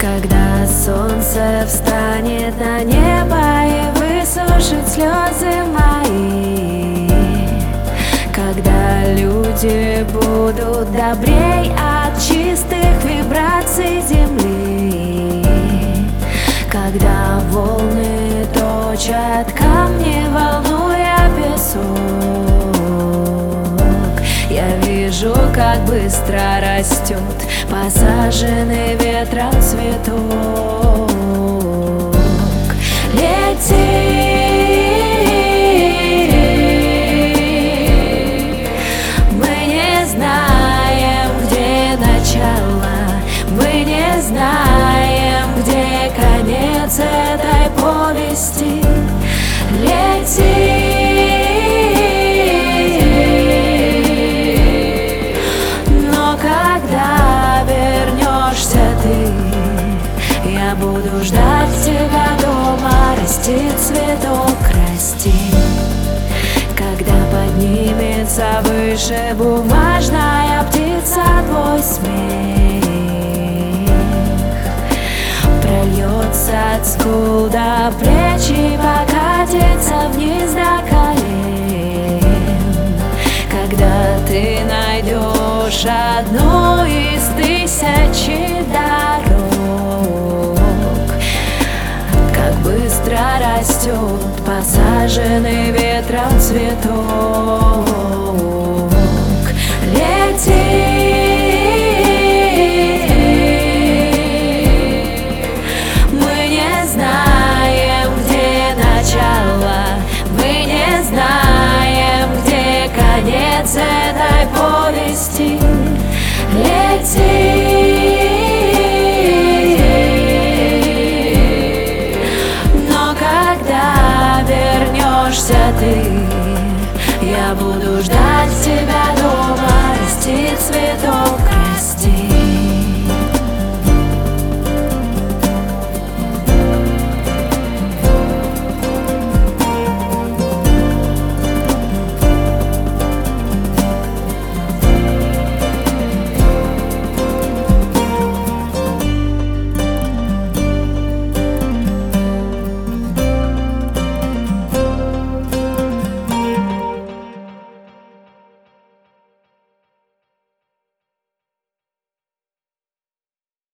Когда солнце встанет на небо и высушит слезы мои, когда люди будут добрей от чистых вибраций земли, когда волны точат камни, волнуя песок, я вижу, как быстро растет посаженный ветром цветок. Лети, мы не знаем, где начало, мы не знаем, где конец этой повести. Лети, я буду ждать тебя дома, растит цветок, расти. Когда поднимется выше бумажная птица, твой смех прольется от скул до плеч и покатится вниз до колен. Когда ты найдешь одну из тысячи дорог, быстро растет посаженный ветром цветок. Лети, мы не знаем, где начало, мы не знаем, где конец этой повести. Лети.